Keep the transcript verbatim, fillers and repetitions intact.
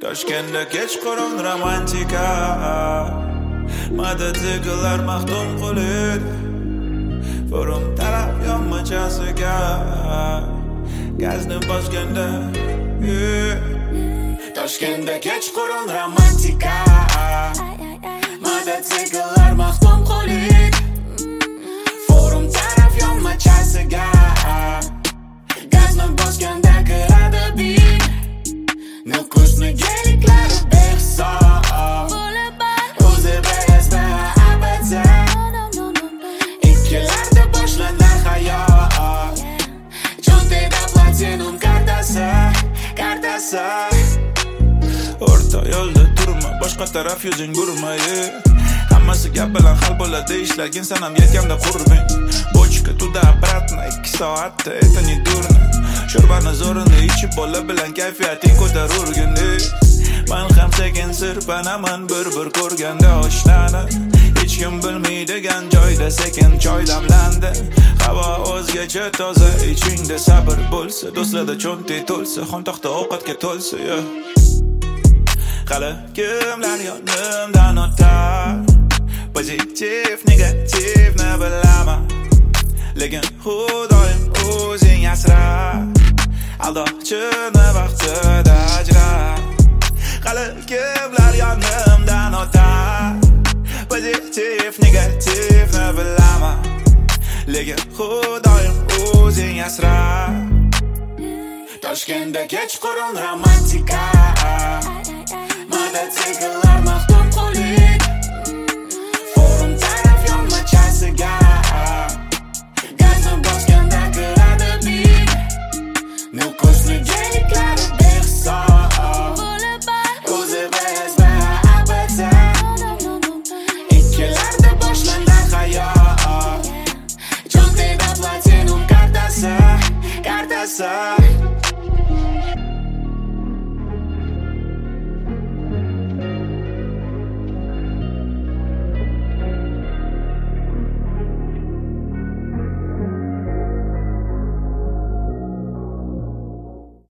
Toshkentda kechqurun romantika, mototsikllar maxdum qo'lida, forum taraf yonmachasiga gazni bosganda. Toshkentda kechqurun romantika, mototsikllar maxdum qo'lida, forum taraf yonmachasiga gazni bosganda kiradi bin. Nukusni geliklari behisob, o'zi beyazda abadza, ikkilarda boshlanar hayot, cho'ntagida platinum kartasi, kartasi. O'rta yo'lda turma, boshqa taraf yuzing burmayi, hammasi gap bilan hal bo'ladi, ishlagin sanam yelkamda qurbing. Bochka tуда обратно ikki soatda, это не дурно. Sho'rbani zo'rini ichib bola bilan kayfiyating ko'tarurgin. Men ham sekin sirpanaman bir-bir ko'rganda oshnani, hech kim bilmaydigan joyda sekin choy damlandi. Havo o'zgacha toza, ichingda sabr bo'lsa, do'stlarda cho'ntak to'lsa, xontoqda ovqatga to'lsa. Hali kimlar yonimdan o'tar, pozitiv, negativni bilaman, lekin xudoyim o'zing asra, aldoqchini vaqtida ajra. Hali kimlar yonimdan o'tar, pozitiv, negativni bilaman, lekin xudoyim o'zing asra. Toshkentda kechqurun romantika, mototsikllar maxdum qo'lida, forum taraf yonmachasiga gazni bosganda kiradi bin. Nukusni geliklari behisob, o'zi beyazda abadza, ikkilarda boshlanar hayot, cho'ntagida platinum kartasi, kartasi.